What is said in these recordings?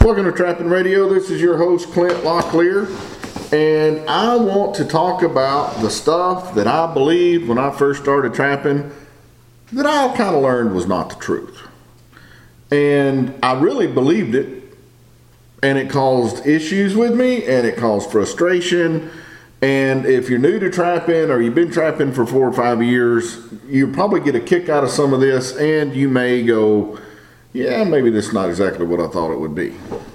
Welcome to Trapping Radio. This is your host, Clint Locklear, and I want to talk about the stuff that I believed when I first started trapping that I kind of learned was not the truth. And I really believed it, and it caused issues with me, and it caused frustration. And if you're new to trapping or you've been trapping for 4 or 5 years, you'll probably get a kick out of some of this, and you may go, yeah, maybe this is not exactly what I thought it would be.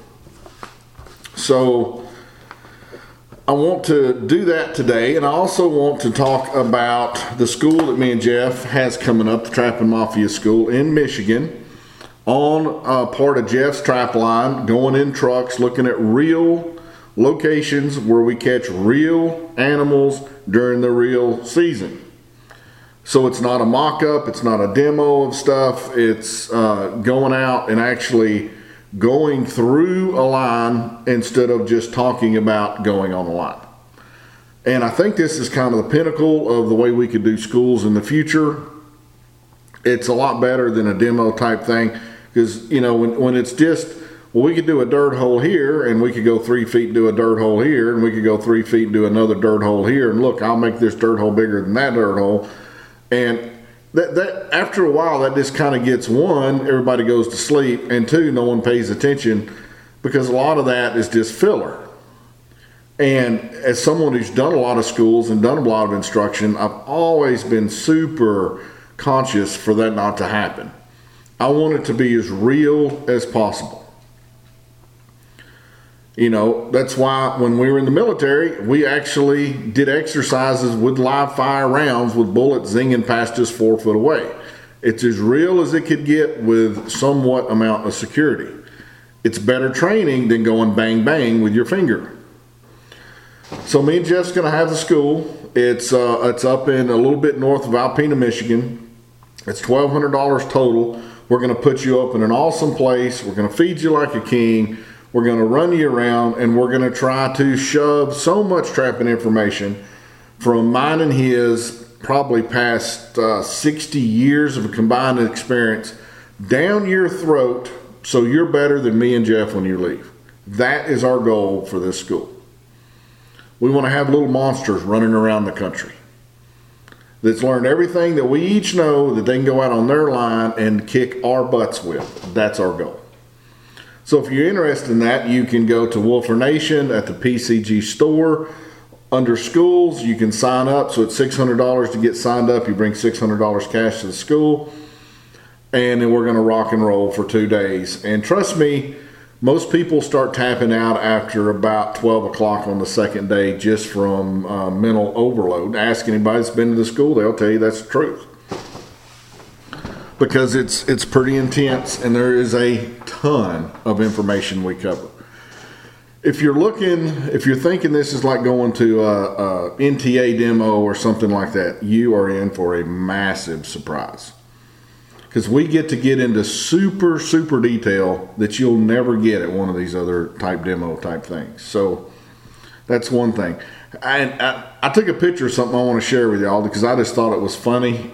So I want to do that today, and I also want to talk about the school that me and Jeff has coming up, the Trapping Mafia School in Michigan, on part of Jeff's trap line, going in trucks, looking at real locations where we catch real animals during the real season. So it's not a mock-up, it's not a demo of stuff, it's going out and actually going through a line instead of just talking about going on a line. And I think this is kind of the pinnacle of the way we could do schools in the future. It's a lot better than a demo type thing because, you know, when it's just, well, we could do a dirt hole here and we could go 3 feet and do a dirt hole here and we could go 3 feet and do another dirt hole here, and look, I'll make this dirt hole bigger than that dirt hole. And that after a while, that just kind of gets, one, everybody goes to sleep, and two, no one pays attention because a lot of that is just filler. And as someone who's done a lot of schools and done a lot of instruction, I've always been super conscious for that not to happen. I want it to be as real as possible. You know, that's why when we were in the military, we actually did exercises with live fire rounds with bullets zinging past us 4 foot away. It's as real as it could get with somewhat amount of security. It's better training than going bang bang with your finger. So me and Jeff's going to have the school. It's up in a little bit north of Alpena, Michigan. It's $1,200 total. We're going to put you up in an awesome place. We're going to feed you like a king. We're going to run you around, and we're going to try to shove so much trapping information from mine and his, probably past 60 years of a combined experience, down your throat so you're better than me and Jeff when you leave. That is our goal for this school. We want to have little monsters running around the country that's learned everything that we each know that they can go out on their line and kick our butts with. That's our goal. So if you're interested in that, you can go to Wolfer Nation at the PCG store. Under schools, you can sign up. So it's $600 to get signed up. You bring $600 cash to the school. And then we're going to rock and roll for 2 days. And trust me, most people start tapping out after about 12 o'clock on the second day just from mental overload. Ask anybody that's been to the school, they'll tell you that's the truth. Because it's pretty intense, and there is a ton of information we cover. If you're thinking this is like going to a NTA demo or something like that, you are in for a massive surprise. Because we get into super, super detail that you'll never get at one of these other type demo type things. So that's one thing. I took a picture of something I want to share with y'all because I just thought it was funny.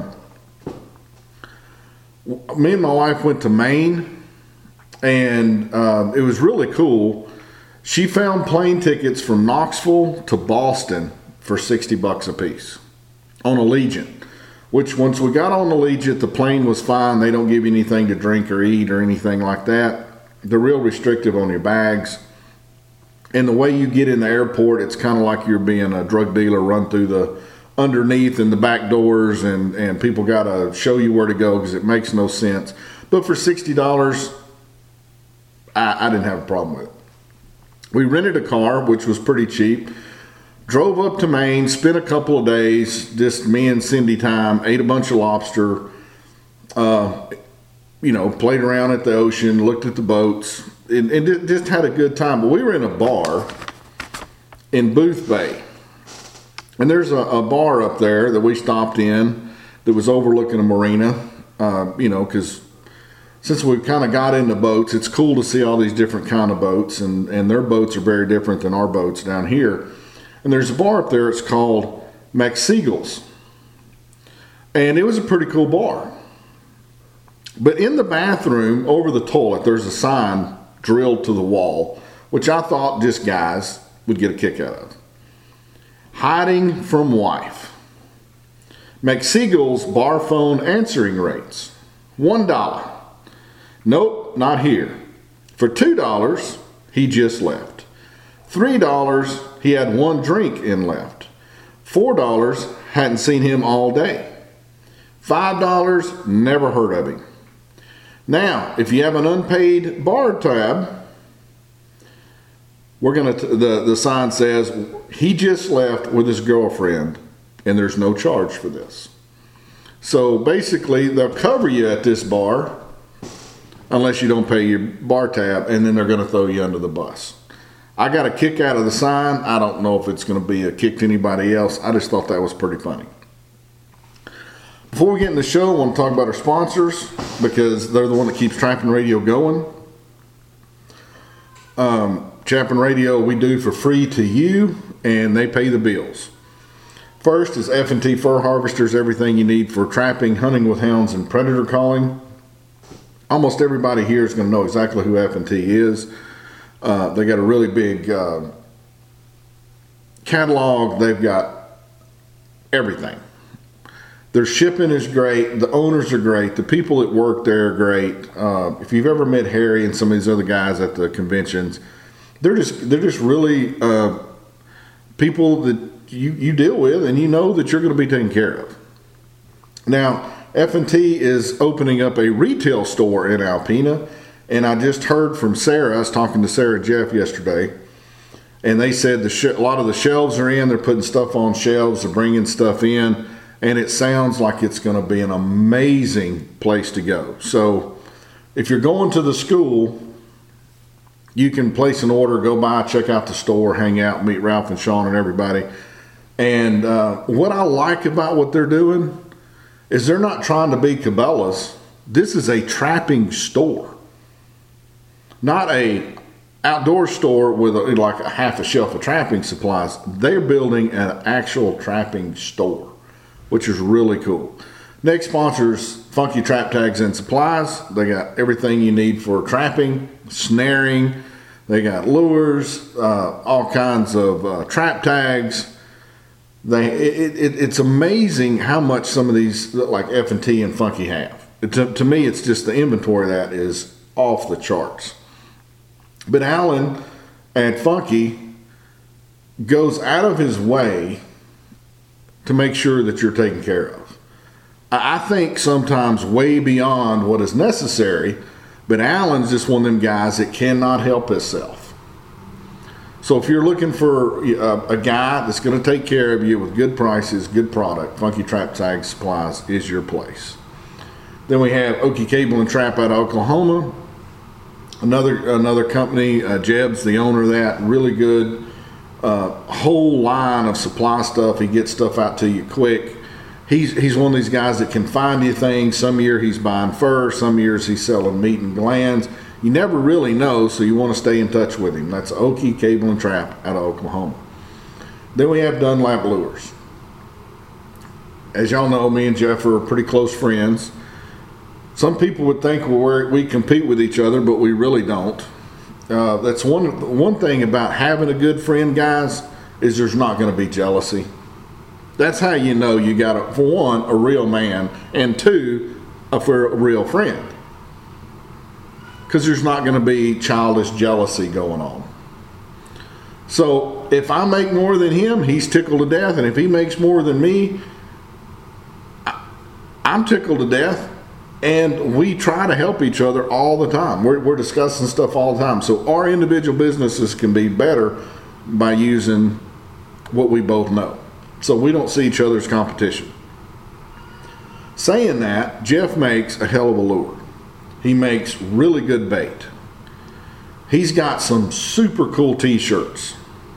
Me and my wife went to Maine, and it was really cool. She found plane tickets from Knoxville to Boston for $60 a piece on Allegiant, which once we got on Allegiant, the plane was fine. They don't give you anything to drink or eat or anything like that. They're real restrictive on your bags. And the way you get in the airport, it's kind of like you're being a drug dealer run through the underneath and the back doors, and people got to show you where to go because it makes no sense. But for $60, I didn't have a problem with it. We rented a car, which was pretty cheap, drove up to Maine, spent a couple of days, just me and Cindy time, ate a bunch of lobster, played around at the ocean, looked at the boats, and just had a good time. But we were in a bar in Booth Bay. And there's a bar up there that we stopped in that was overlooking a marina, because since we've kind of got into boats, it's cool to see all these different kind of boats, and their boats are very different than our boats down here. And there's a bar up there, it's called McSeagle's. And it was a pretty cool bar. But in the bathroom, over the toilet, there's a sign drilled to the wall, which I thought just guys would get a kick out of. Hiding from wife. McSiegel's bar phone answering rates. $1. Nope, not here. For $2, he just left. $3, he had one drink and left. $4, hadn't seen him all day. $5, never heard of him. Now, if you have an unpaid bar tab, the sign says he just left with his girlfriend and there's no charge for this. So basically, they'll cover you at this bar unless you don't pay your bar tab, and then they're going to throw you under the bus. I got a kick out of the sign. I don't know if it's going to be a kick to anybody else. I just thought that was pretty funny. Before we get in the show, I want to talk about our sponsors because they're the one that keeps Trapping Radio going. Trapping Radio we do for free to you, and they pay the bills. First is F&T Fur Harvesters, everything you need for trapping, hunting with hounds, and predator calling. Almost everybody here is going to know exactly who F&T is. They got a really big catalog. They've got everything. Their shipping is great. The owners are great. The people that work there are great. If you've ever met Harry and some of these other guys at the conventions, they're just really people that you deal with, and you know that you're going to be taken care of. Now, F&T is opening up a retail store in Alpena, and I just heard from Sarah. I was talking to Sarah Jeff yesterday, and they said a lot of the shelves are in. They're putting stuff on shelves. They're bringing stuff in. And it sounds like it's going to be an amazing place to go. So if you're going to the school, you can place an order, go by, check out the store, hang out, meet Ralph and Sean and everybody. And what I like about what they're doing is they're not trying to be Cabela's. This is a trapping store. Not a outdoor store with like a half a shelf of trapping supplies. They're building an actual trapping store, which is really cool. Next sponsor is Funky Trap Tags and Supplies. They got everything you need for trapping, snaring. They got lures, all kinds of trap tags. It's amazing how much some of these, like F&T and Funky, have. To me, it's just the inventory of that is off the charts. But Alan at Funky goes out of his way to make sure that you're taken care of. I think sometimes way beyond what is necessary, but Alan's just one of them guys that cannot help himself. So if you're looking for a guy that's going to take care of you with good prices, good product, Funky Trap Tag Supplies is your place. Then we have Okie Cable and Trap out of Oklahoma. Another company, Jeb's the owner of that, really good. Whole line of supply stuff. He gets stuff out to you quick. He's one of these guys that can find you things. Some year he's buying fur, some years he's selling meat and glands. You never really know, so you want to stay in touch with him. That's Okie Cable and Trap out of Oklahoma. Then we have Dunlap Lures. As y'all know, me and Jeff are pretty close friends. Some people would think we compete with each other, but we really don't. That's one thing about having a good friend, guys, is there's not going to be jealousy. That's how you know you got, for one, a real man, and two, a real friend. Because there's not going to be childish jealousy going on. So if I make more than him, he's tickled to death, and if he makes more than me, I'm tickled to death. And we try to help each other all the time. We're discussing stuff all the time. So our individual businesses can be better by using what we both know. So we don't see each other as competition. Saying that, Jeff makes a hell of a lure. He makes really good bait. He's got some super cool t-shirts.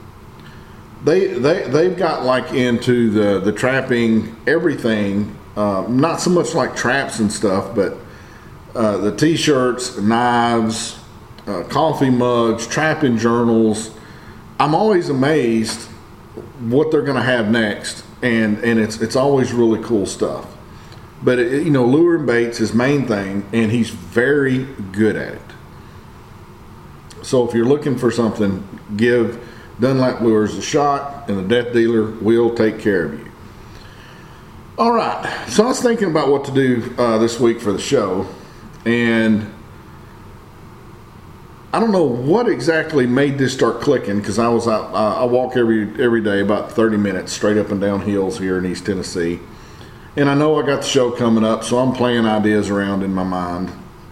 They've got like into the trapping everything. Not so much like traps and stuff, but the t-shirts, knives, coffee mugs, trapping journals. I'm always amazed what they're going to have next, and it's always really cool stuff. But lure and bait's his main thing, and he's very good at it. So if you're looking for something, give Dunlap Lures a shot, and the Death Dealer will take care of you. All right, so I was thinking about what to do this week for the show, and I don't know what exactly made this start clicking, because I was out. I walk every day about 30 minutes straight up and down hills here in East Tennessee, and I know I got the show coming up, so I'm playing ideas around in my mind.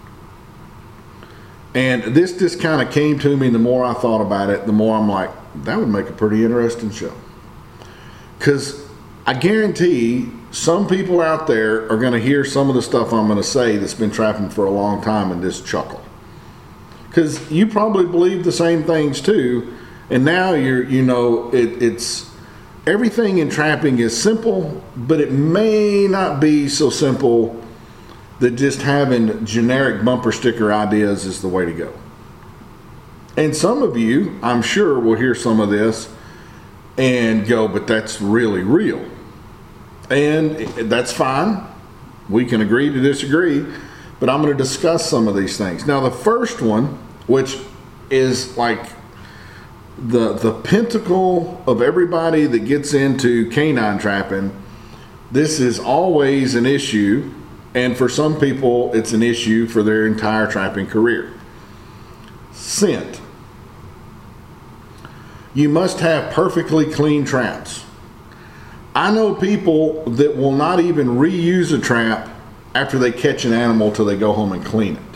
And this just kind of came to me. The more I thought about it, the more I'm like, that would make a pretty interesting show. Because I guarantee some people out there are going to hear some of the stuff I'm going to say that's been trapping for a long time and just chuckle. Because you probably believe the same things too. And now it's everything in trapping is simple, but it may not be so simple that just having generic bumper sticker ideas is the way to go. And some of you, I'm sure, will hear some of this and go, but that's really real. And that's fine. We can agree to disagree, but I'm going to discuss some of these things. Now, the first one, which is like the pinnacle of everybody that gets into canine trapping, this is always an issue. And for some people, it's an issue for their entire trapping career. Scent. You must have perfectly clean traps. I know people that will not even reuse a trap after they catch an animal till they go home and clean it.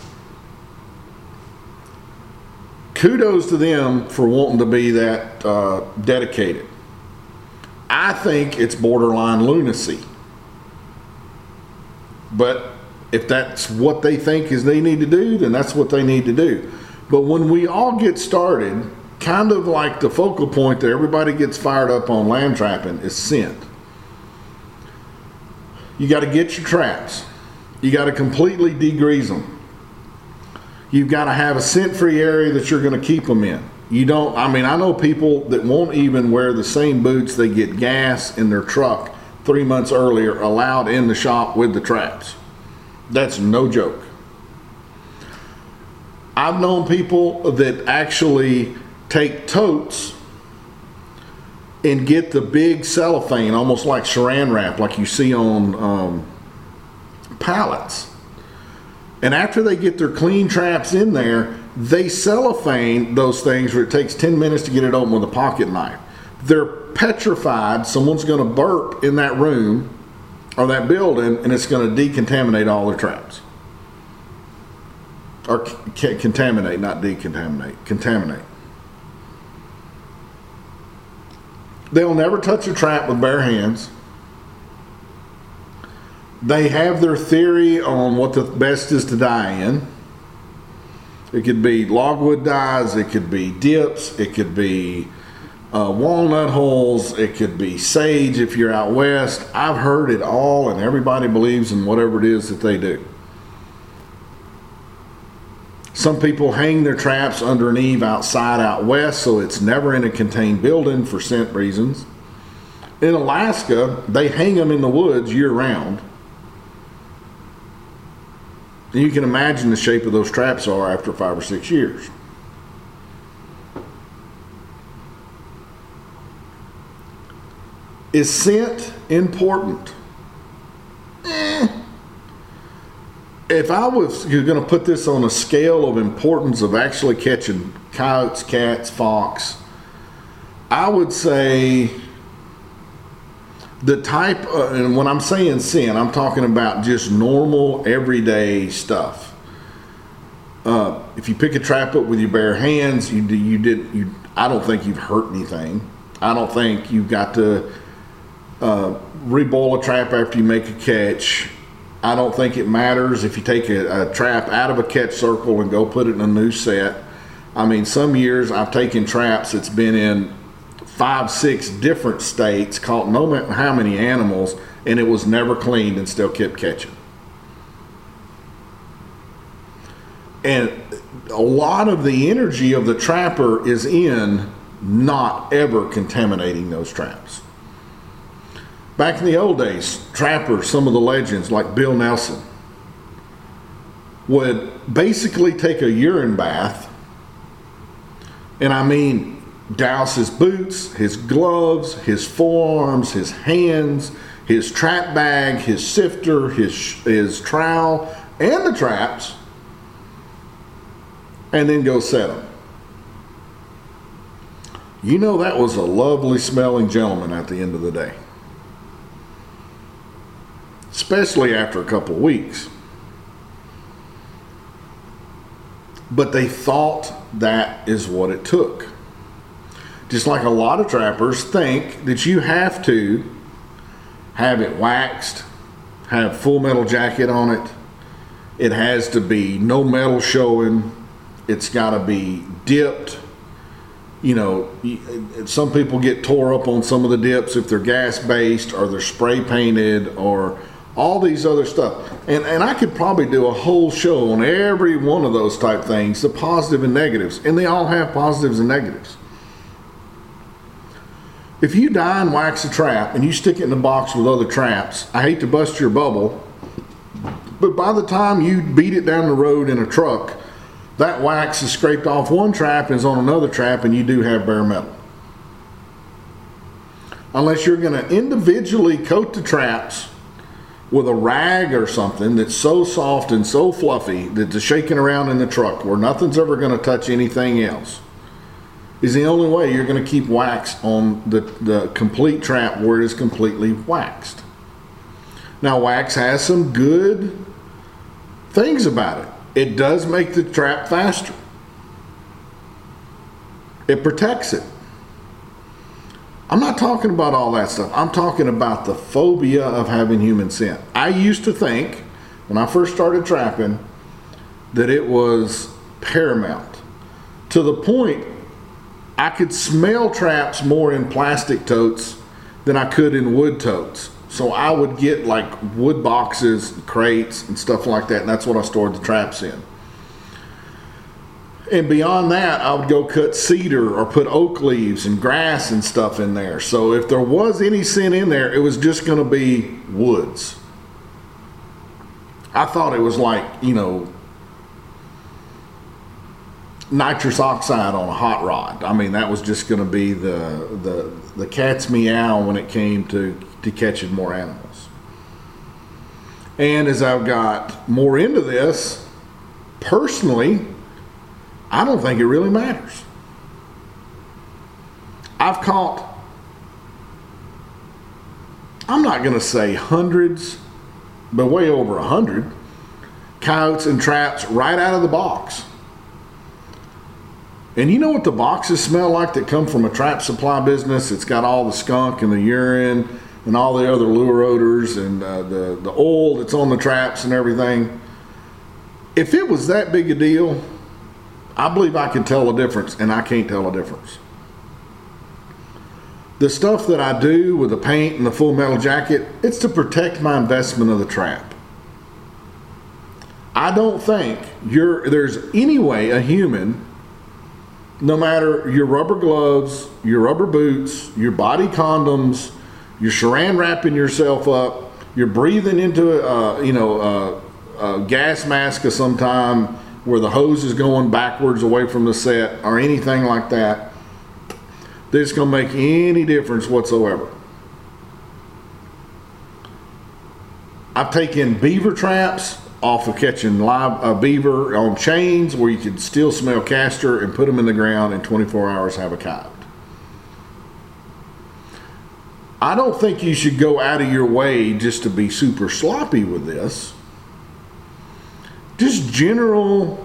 Kudos to them for wanting to be that dedicated. I think it's borderline lunacy. But if that's what they think is they need to do, then that's what they need to do. But when we all get started, kind of like the focal point that everybody gets fired up on land trapping is scent. You got to get your traps. You got to completely degrease them. You've got to have a scent-free area that you're going to keep them in. I know people that won't even wear the same boots they get gas in their truck 3 months earlier allowed in the shop with the traps. That's no joke. I've known people that actually take totes and get the big cellophane, almost like saran wrap, like you see on pallets. And after they get their clean traps in there, they cellophane those things where it takes 10 minutes to get it open with a pocket knife. They're petrified someone's going to burp in that room or that building, and it's going to decontaminate all their traps. Or contaminate, not decontaminate. Contaminate. They'll never touch a trap with bare hands. They have their theory on what the best is to die in. It could be logwood dyes, it could be dips, it could be walnut holes, it could be sage if you're out west. I've heard it all, and everybody believes in whatever it is that they do. Some people hang their traps under an eave outside out west, so it's never in a contained building for scent reasons. In Alaska, they hang them in the woods year round. And you can imagine the shape of those traps are after 5 or 6 years. Is scent important? If I was going to put this on a scale of importance of actually catching coyotes, cats, fox, I would say the type, and when I'm saying scent, I'm talking about just normal, everyday stuff. If you pick a trap up with your bare hands, I don't think you've hurt anything. I don't think you've got to reboil a trap after you make a catch. I don't think it matters if you take a trap out of a catch circle and go put it in a new set. I mean, some years I've taken traps that's been in 5, 6 different states, caught no matter how many animals, and it was never cleaned and still kept catching. And a lot of the energy of the trapper is in not ever contaminating those traps. Back in the old days, trappers, some of the legends like Bill Nelson, would basically take a urine bath And I mean, douse his boots, his gloves, his forearms, his hands, his trap bag, his sifter, his trowel, and the traps, and then go set them. You know, that was a lovely smelling gentleman at the end of the day. Especially after a couple of weeks. But they thought that is what it took. Just like a lot of trappers think that you have to have it waxed, have full metal jacket on it. It has to be no metal showing. It's got to be dipped. You know, some people get tore up on some of the dips if they're gas based or they're spray painted or all these other stuff. And I could probably do a whole show on every one of those type things, the positive and negatives. And they all have positives and negatives. If you dye and wax a trap and you stick it in a box with other traps, I hate to bust your bubble, but by the time you beat it down the road in a truck, that wax is scraped off one trap and is on another trap, and you do have bare metal. Unless you're going to individually coat the traps with a rag or something that's so soft and so fluffy that it's shaking around in the truck where nothing's ever going to touch anything else, is the only way you're going to keep wax on the complete trap where it is completely waxed. Now, wax has some good things about it. It does make the trap faster. It protects it. I'm not talking about all that stuff. I'm talking about the phobia of having human scent. I used to think, when I first started trapping, that it was paramount. To the point, I could smell traps more in plastic totes than I could in wood totes. So I would get like wood boxes, crates, and stuff like that, and that's what I stored the traps in. And beyond that, I would go cut cedar or put oak leaves and grass and stuff in there. So if there was any scent in there, it was just going to be woods. I thought it was like, you know, nitrous oxide on a hot rod. I mean, that was just going to be the cat's meow when it came to catching more animals. And as I've got more into this, personally, I don't think it really matters. I've caught, I'm not going to say hundreds, but way over 100 coyotes and traps right out of the box. And you know what the boxes smell like that come from a trap supply business? It's got all the skunk and the urine and all the other lure odors and the oil that's on the traps and everything. If it was that big a deal, I believe I can tell a difference, and I can't tell a difference. The stuff that I do with the paint and the full metal jacket, it's to protect my investment of the trap. I don't think there's any way a human, no matter your rubber gloves, your rubber boots, your body condoms, you're saran wrapping yourself up, you're breathing into a gas mask of some time where the hose is going backwards away from the set or anything like that, that's going to make any difference whatsoever. I've taken beaver traps off of catching live beaver on chains where you could still smell castor and put them in the ground in 24 hours have a coyote. I don't think you should go out of your way just to be super sloppy with this. Just general,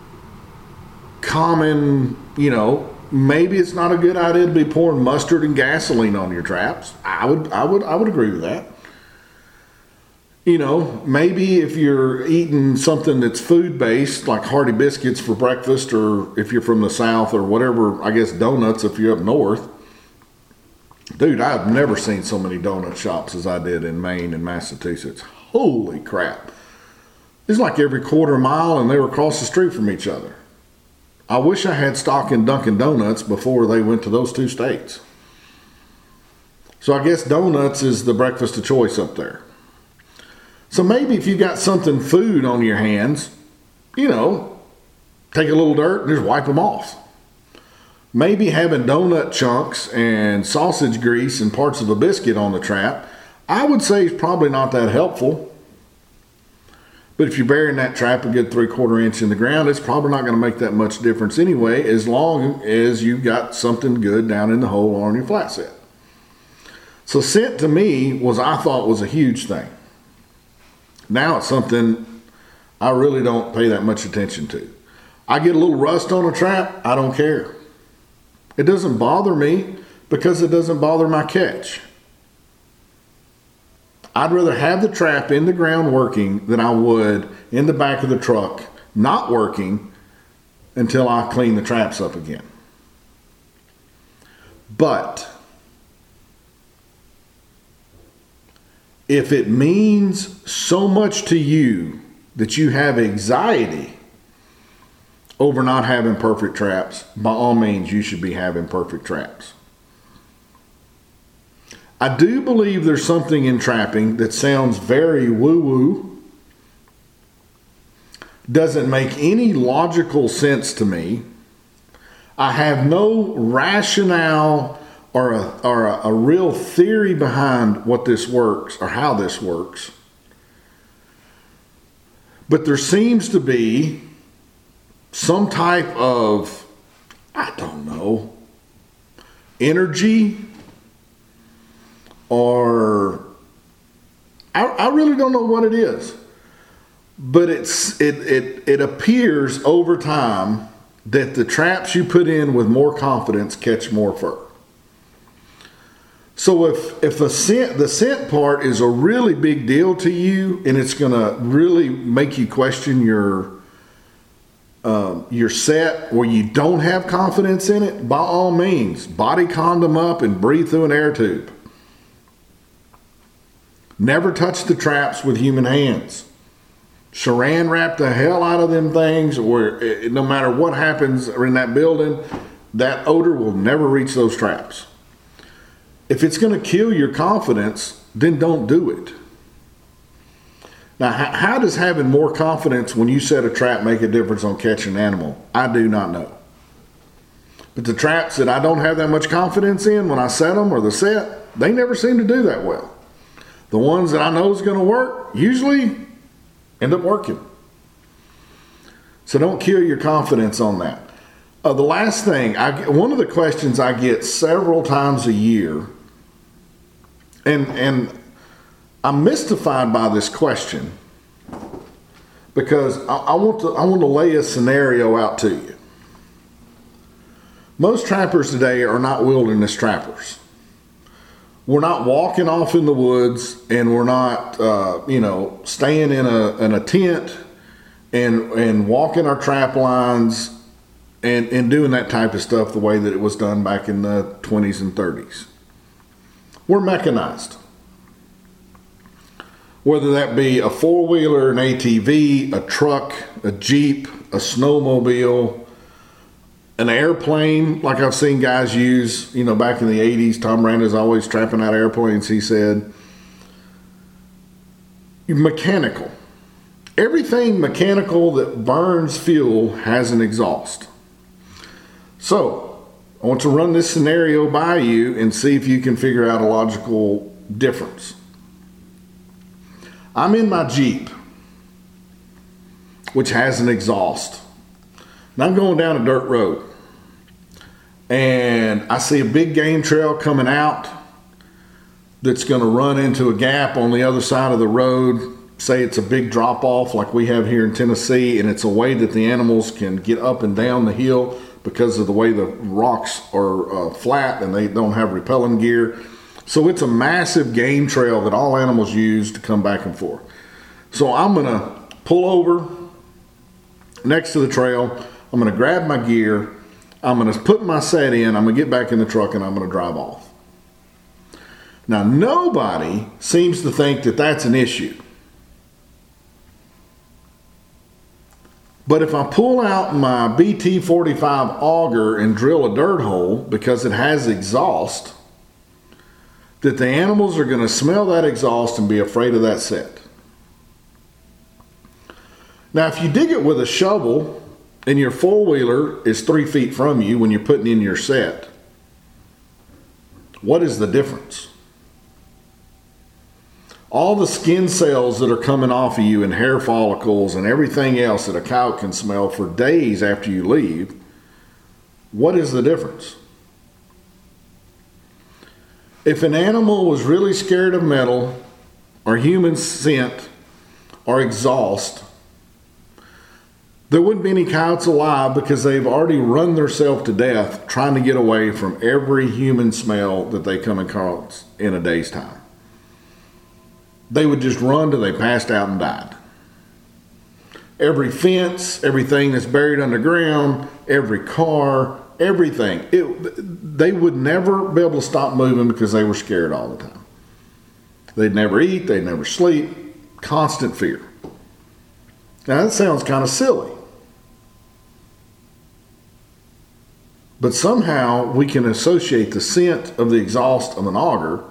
common, maybe it's not a good idea to be pouring mustard and gasoline on your traps. I would agree with that. Maybe if you're eating something that's food-based, like Hearty Biscuits for breakfast, or if you're from the South or whatever, I guess donuts if you're up north. Dude, I've never seen so many donut shops as I did in Maine and Massachusetts. Holy crap. It's like every quarter mile and they were across the street from each other. I wish I had stock in Dunkin' Donuts before they went to those two states. So I guess donuts is the breakfast of choice up there. So maybe if you got something food on your hands, take a little dirt and just wipe them off. Maybe having donut chunks and sausage grease and parts of a biscuit on the trap, I would say is probably not that helpful. But if you're burying that trap a good 3/4 inch in the ground, it's probably not going to make that much difference anyway, as long as you've got something good down in the hole or on your flat set. So scent to me I thought was a huge thing. Now it's something I really don't pay that much attention to. I get a little rust on a trap, I don't care. It doesn't bother me because it doesn't bother my catch. I'd rather have the trap in the ground working than I would in the back of the truck not working until I clean the traps up again. But if it means so much to you that you have anxiety over not having perfect traps, by all means, you should be having perfect traps. I do believe there's something in trapping that sounds very woo-woo, doesn't make any logical sense to me. I have no rationale or a real theory behind what this works or how this works. But there seems to be some type of, I don't know, energy, or I really don't know what it is. But it appears over time that the traps you put in with more confidence catch more fur. So if the scent part is a really big deal to you and it's going to really make you question your set where you don't have confidence in it, by all means, body condom up and breathe through an air tube. Never touch the traps with human hands. Saran wrap the hell out of them things, where no matter what happens in that building, that odor will never reach those traps. If it's going to kill your confidence, then don't do it. Now, how does having more confidence when you set a trap make a difference on catching an animal? I do not know. But the traps that I don't have that much confidence in when I set them, or the set, they never seem to do that well. The ones that I know is going to work usually end up working. So don't kill your confidence on that. The last thing, one of the questions I get several times a year, and I'm mystified by this question because I want to lay a scenario out to you. Most trappers today are not wilderness trappers. We're not walking off in the woods, and we're not, staying in a tent and walking our trap lines and doing that type of stuff the way that it was done back in the 20s and 30s. We're mechanized. Whether that be a four-wheeler, an ATV, a truck, a Jeep, a snowmobile, an airplane, like I've seen guys use, back in the 80s. Tom Randa's always trapping out airplanes, he said. Mechanical. Everything mechanical that burns fuel has an exhaust. So, I want to run this scenario by you and see if you can figure out a logical difference. I'm in my Jeep, which has an exhaust. And I'm going down a dirt road. And I see a big game trail coming out that's going to run into a gap on the other side of the road. Say it's a big drop off like we have here in Tennessee, and it's a way that the animals can get up and down the hill because of the way the rocks are flat and they don't have rappelling gear. So it's a massive game trail that all animals use to come back and forth. So I'm going to pull over next to the trail. I'm going to grab my gear. I'm going to put my set in. I'm going to get back in the truck and I'm going to drive off. Now, nobody seems to think that that's an issue. But if I pull out my BT45 auger and drill a dirt hole because it has exhaust, that the animals are going to smell that exhaust and be afraid of that set. Now, if you dig it with a shovel and your four-wheeler is 3 feet from you when you're putting in your set, what is the difference? All the skin cells that are coming off of you and hair follicles and everything else that a coyote can smell for days after you leave, what is the difference? If an animal was really scared of metal or human scent or exhaust, there wouldn't be any coyotes alive because they've already run themselves to death trying to get away from every human smell that they come across in a day's time. They would just run till they passed out and died. Every fence, everything that's buried underground, every car, everything. They would never be able to stop moving because they were scared all the time. They'd never eat, they'd never sleep, constant fear. Now that sounds kind of silly. But somehow we can associate the scent of the exhaust of an auger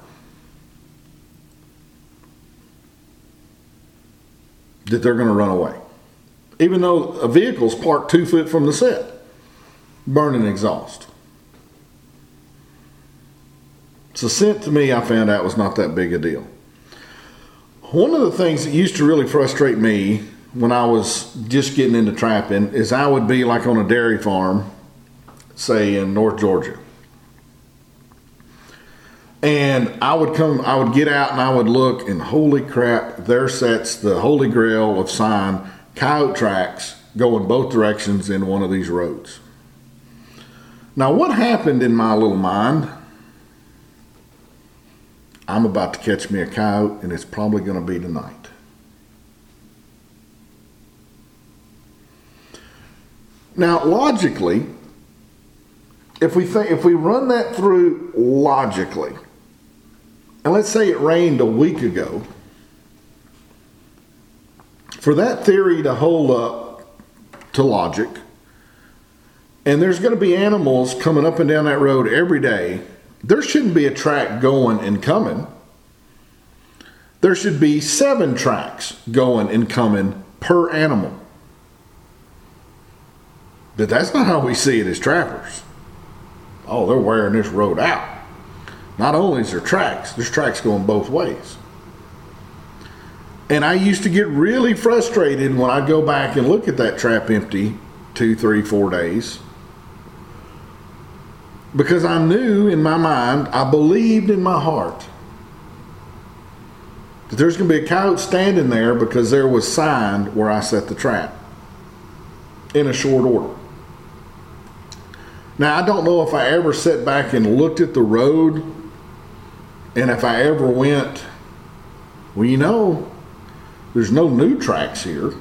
that they're going to run away. Even though a vehicle's parked 2 foot from the set, burning exhaust. So scent to me, I found out, was not that big a deal. One of the things that used to really frustrate me when I was just getting into trapping is I would be like on a dairy farm, say in North Georgia. And I would get out and I would look, and holy crap, there sits the holy grail of sign, coyote tracks going both directions in one of these roads. Now what happened in my little mind? I'm about to catch me a coyote, and it's probably going to be tonight. Now logically, if we run that through logically, and let's say it rained a week ago, for that theory to hold up to logic, and there's going to be animals coming up and down that road every day, there shouldn't be a track going and coming. There should be 7 tracks going and coming per animal. But that's not how we see it as trappers. Oh, they're wearing this road out. Not only is there tracks, there's tracks going both ways. And I used to get really frustrated when I go back and look at that trap empty 2, 3, 4 days. Because I knew in my mind, I believed in my heart that there's going to be a coyote standing there because there was signed where I set the trap in a short order. Now, I don't know if I ever sat back and looked at the road, and if I ever went, well, you know, there's no new tracks here.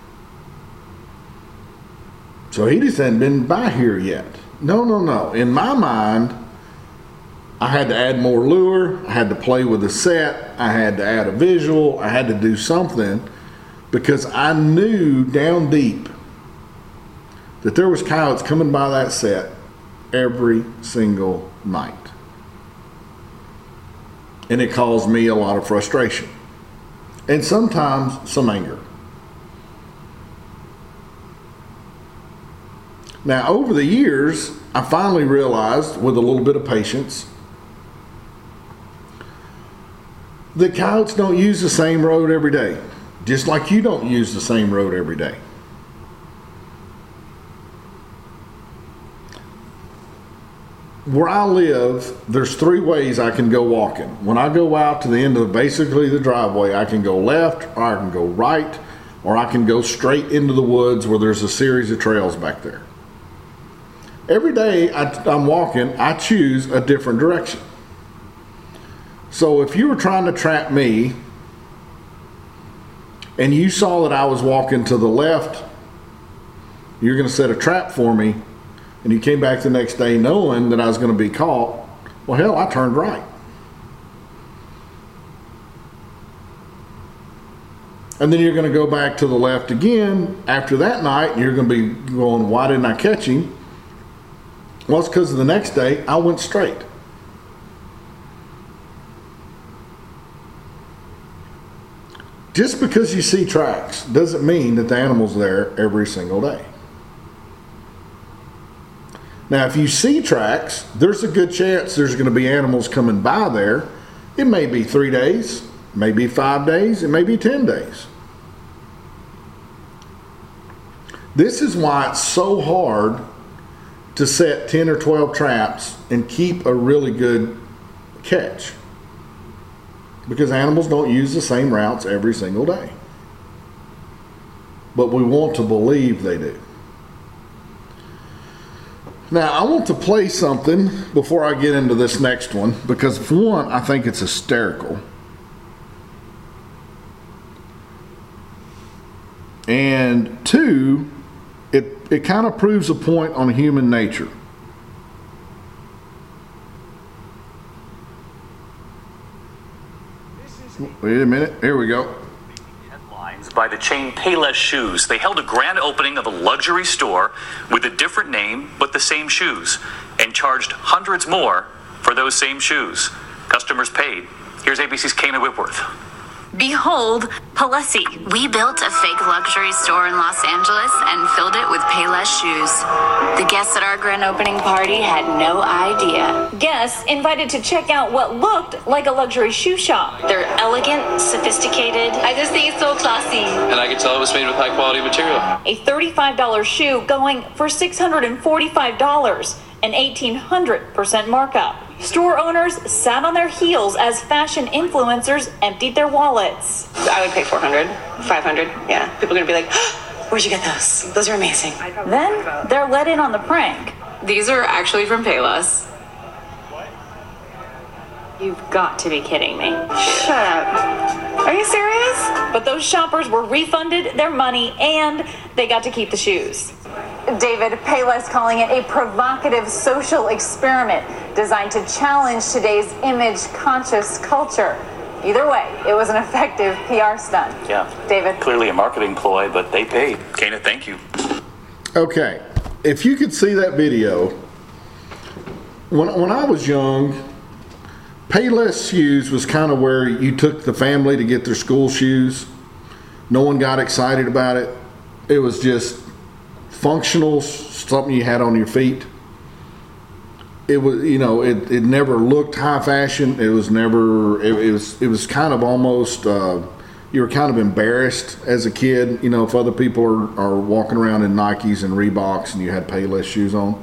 So he just hadn't been by here yet. No. In my mind, I had to add more lure. I had to play with the set. I had to add a visual. I had to do something because I knew down deep that there was coyotes coming by that set every single night. And it caused me a lot of frustration. And sometimes some anger. Now, over the years, I finally realized, with a little bit of patience, that coyotes don't use the same road every day, just like you don't use the same road every day. Where I live, there's 3 ways I can go walking. When I go out to the end of basically the driveway, I can go left, or I can go right, or I can go straight into the woods where there's a series of trails back there. Every day I'm walking, I choose a different direction. So if you were trying to trap me and you saw that I was walking to the left, you're going to set a trap for me, and you came back the next day knowing that I was going to be caught, well, hell, I turned right. And then you're going to go back to the left again after that night, and you're going to be going, why didn't I catch him? Well, it's because the next day I went straight. Just because you see tracks doesn't mean that the animal's there every single day. Now, if you see tracks, there's a good chance there's going to be animals coming by there. It may be 3 days, maybe 5 days, it may be 10 days. This is why it's so hard to set 10 or 12 traps and keep a really good catch. Because animals don't use the same routes every single day. But we want to believe they do. Now, I want to play something before I get into this next one, because for one, I think it's hysterical. And two, it kind of proves a point on human nature. Wait a minute, here we go. Headlines by the chain Payless Shoes. They held a grand opening of a luxury store with a different name but the same shoes, and charged hundreds more for those same shoes. Customers paid. Here's ABC's Kana Whitworth. Behold, Palessi. We built a fake luxury store in Los Angeles and filled it with Payless shoes. The guests at our grand opening party had no idea. Guests invited to check out what looked like a luxury shoe shop. They're elegant, sophisticated. I just think it's so classy. And I could tell it was made with high quality material. A $35 shoe going for $645, an 1,800% markup. Store owners sat on their heels as fashion influencers emptied their wallets. I would pay $400, $500. Yeah, people are gonna be like, "Where'd you get those? Those are amazing." Then they're let in on the prank. These are actually from Payless. You've got to be kidding me. Shut up. Are you serious? But those shoppers were refunded their money and they got to keep the shoes. David, Payless calling it a provocative social experiment designed to challenge today's image-conscious culture. Either way, it was an effective PR stunt. Yeah. David? Clearly a marketing ploy, but they paid. Kana, thank you. Okay, if you could see that video, when I was young, Payless Shoes was kind of where you took the family to get their school shoes. No one got excited about it. It was just functional, something you had on your feet. It was, it never looked high fashion. It was never, it was kind of almost, you were kind of embarrassed as a kid, if other people are walking around in Nikes and Reeboks and you had Payless shoes on.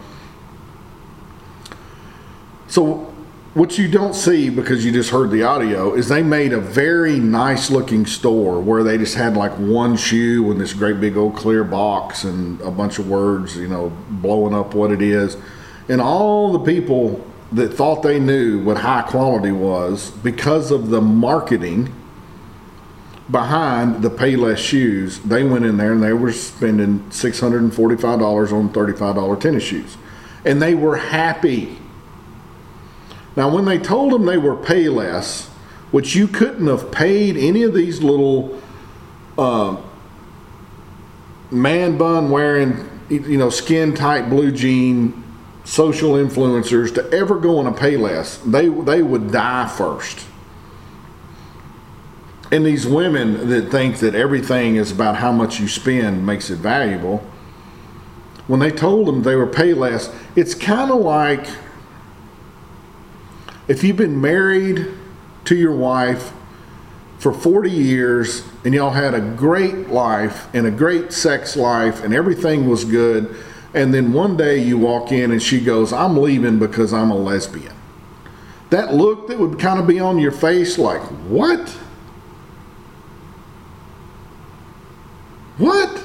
So what you don't see, because you just heard the audio, is they made a very nice looking store where they just had like one shoe in this great big old clear box and a bunch of words, blowing up what it is. And all the people that thought they knew what high quality was, because of the marketing behind the Payless shoes, they went in there and they were spending $645 on $35 tennis shoes. And they were happy. Now, when they told them they were Payless, which you couldn't have paid any of these little man bun wearing, skin tight blue jean social influencers to ever go on a Payless, they would die first. And these women that think that everything is about how much you spend makes it valuable, when they told them they were Payless, it's kind of like if you've been married to your wife for 40 years and y'all had a great life and a great sex life and everything was good, and then one day you walk in and she goes, "I'm leaving because I'm a lesbian." That look that would kind of be on your face like, what? What?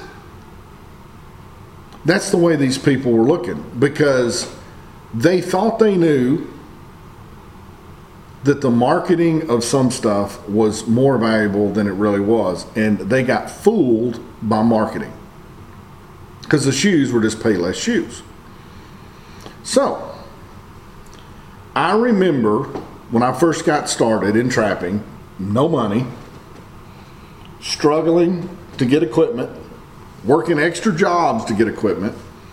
That's the way these people were looking, because they thought they knew that the marketing of some stuff was more valuable than it really was, and they got fooled by marketing because the shoes were just Payless shoes. So I remember when I first got started in trapping, no money, struggling to get equipment, working extra jobs to get equipment.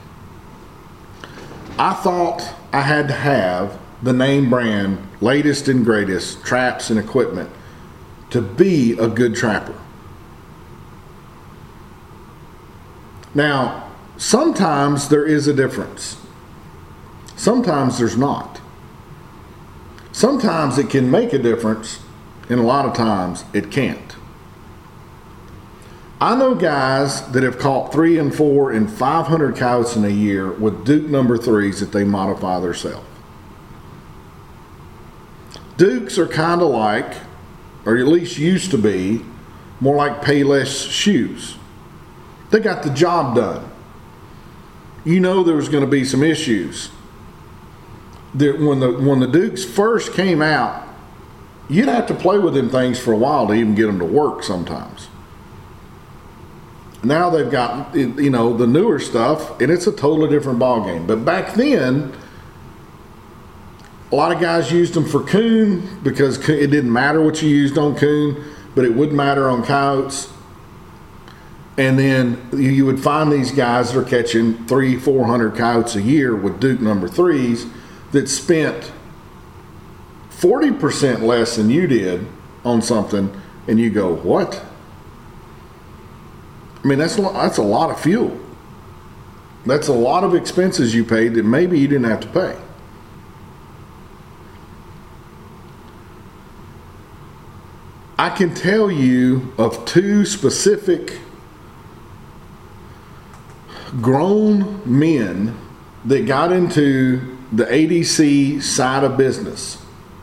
I thought I had to have the name brand, latest and greatest traps and equipment to be a good trapper. Now, sometimes there is a difference. Sometimes there's not. Sometimes it can make a difference, and a lot of times it can't. I know guys that have caught 3 and 4 and 500 coyotes in a year with Duke number 3s that they modify themselves. Dukes are kind of like, or at least used to be, more like Payless shoes. They got the job done. You know there was going to be some issues. When the Dukes first came out, you'd have to play with them things for a while to even get them to work sometimes. Now they've got, the newer stuff, and it's a totally different ballgame. But back then, a lot of guys used them for coon because it didn't matter what you used on coon, but it would matter on coyotes. And then you would find these guys that are catching 300-400 coyotes a year with Duke number 3s that spent 40% less than you did on something, and you go, what? I mean, that's a lot of fuel. That's a lot of expenses you paid that maybe you didn't have to pay. I can tell you of 2 specific grown men that got into the ADC side of business,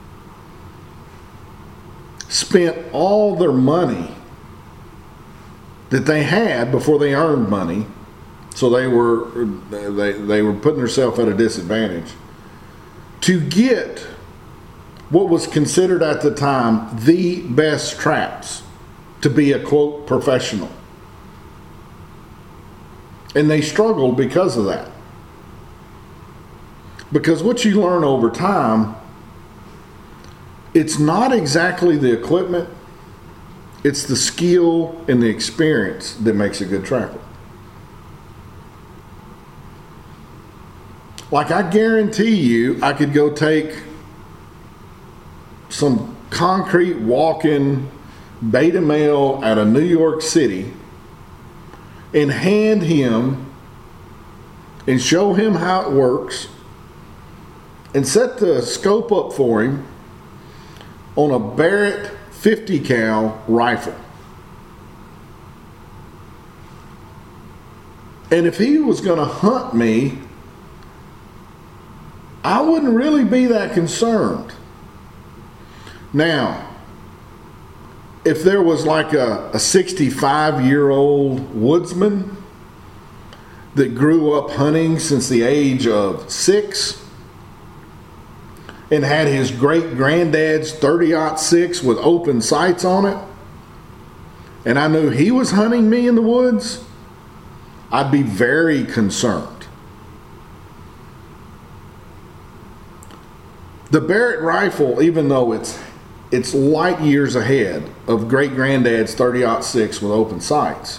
spent all their money that they had before they earned money, so they were putting themselves at a disadvantage, to get what was considered at the time the best traps to be a quote professional. And they struggled because of that. Because what you learn over time, it's not exactly the equipment, it's the skill and the experience that makes a good trapper. Like, I guarantee you, I could go take some concrete walking beta male out of New York City and hand him and show him how it works and set the scope up for him on a Barrett 50 cal rifle. And if he was going to hunt me, I wouldn't really be that concerned. Now, if there was like a 65-year-old woodsman that grew up hunting since the age of 6 and had his great-granddad's 30-06 with open sights on it, and I knew he was hunting me in the woods, I'd be very concerned. The Barrett rifle, even though it's light years ahead of great-granddad's 30-06 with open sights.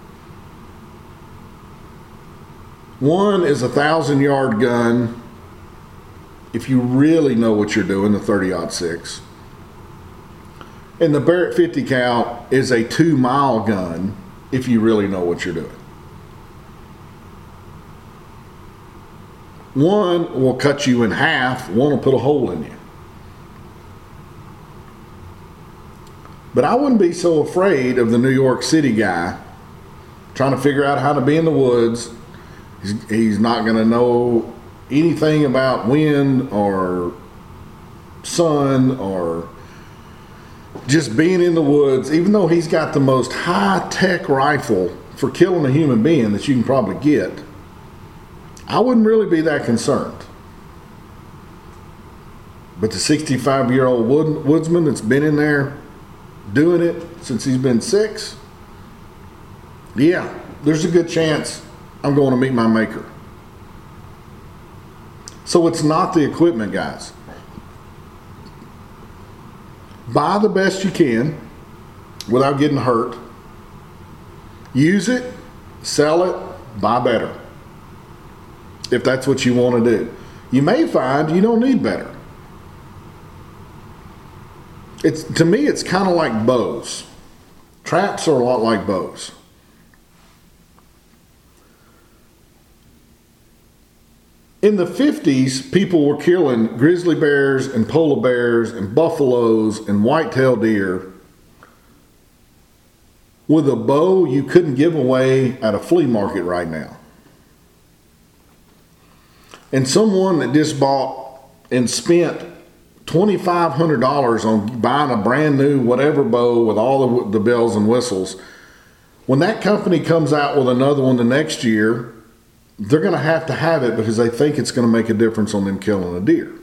One is a 1,000-yard gun if you really know what you're doing, the 30-06. And the Barrett 50 cal is a 2-mile gun if you really know what you're doing. One will cut you in half, one will put a hole in you. But I wouldn't be so afraid of the New York City guy trying to figure out how to be in the woods. He's not going to know anything about wind or sun or just being in the woods, even though he's got the most high-tech rifle for killing a human being that you can probably get. I wouldn't really be that concerned. But the 65-year-old woodsman that's been in there doing it since he's been 6, yeah, there's a good chance I'm going to meet my maker. So it's not the equipment, guys. Buy the best you can without getting hurt. Use it, sell it, buy better. If that's what you want to do. You may find you don't need better. To me, it's kind of like bows. Traps are a lot like bows. In the 50s, people were killing grizzly bears and polar bears and buffaloes and white-tailed deer with a bow you couldn't give away at a flea market right now. And someone that just bought and spent $2,500 on buying a brand new whatever bow with all the bells and whistles, when that company comes out with another one the next year, they're going to have it because they think it's going to make a difference on them killing a deer.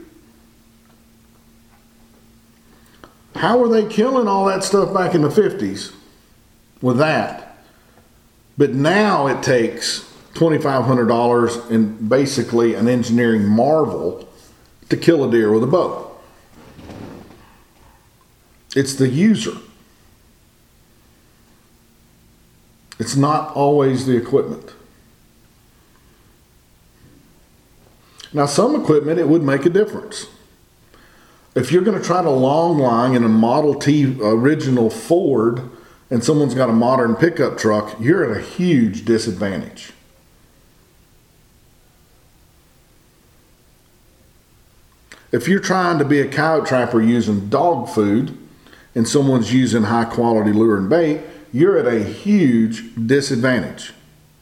How were they killing all that stuff back in the 50s with that? But now it takes $2,500 and basically an engineering marvel to kill a deer with a bow. It's the user. It's not always the equipment. Now, some equipment, it would make a difference. If you're going to try to long line in a Model T original Ford and someone's got a modern pickup truck, you're at a huge disadvantage. If you're trying to be a coyote trapper using dog food and someone's using high quality lure and bait, you're at a huge disadvantage.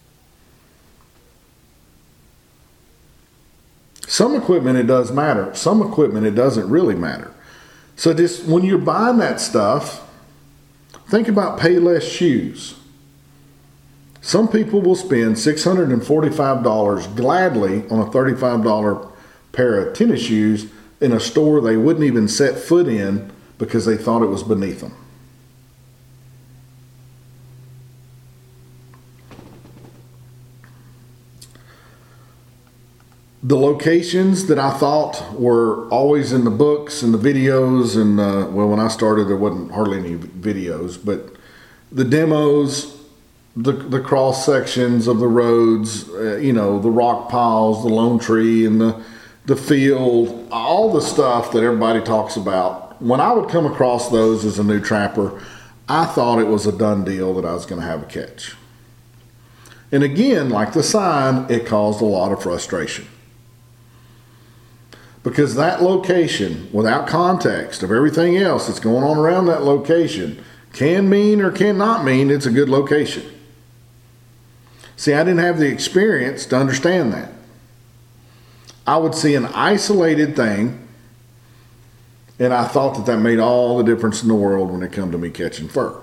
Some equipment, it does matter. Some equipment, it doesn't really matter. So just when you're buying that stuff, think about Payless shoes. Some people will spend $645 gladly on a $35 pair of tennis shoes in a store they wouldn't even set foot in because they thought it was beneath them. The locations that I thought were always in the books and the videos, and when I started there wasn't hardly any videos, but the demos, the cross sections of the roads, the rock piles, the lone tree, and the field, all the stuff that everybody talks about. When I would come across those as a new trapper, I thought it was a done deal that I was going to have a catch. And again, like the sign, it caused a lot of frustration. Because that location, without context of everything else that's going on around that location, can mean or cannot mean it's a good location. See, I didn't have the experience to understand that. I would see an isolated thing, and I thought that made all the difference in the world when it come to me catching fur.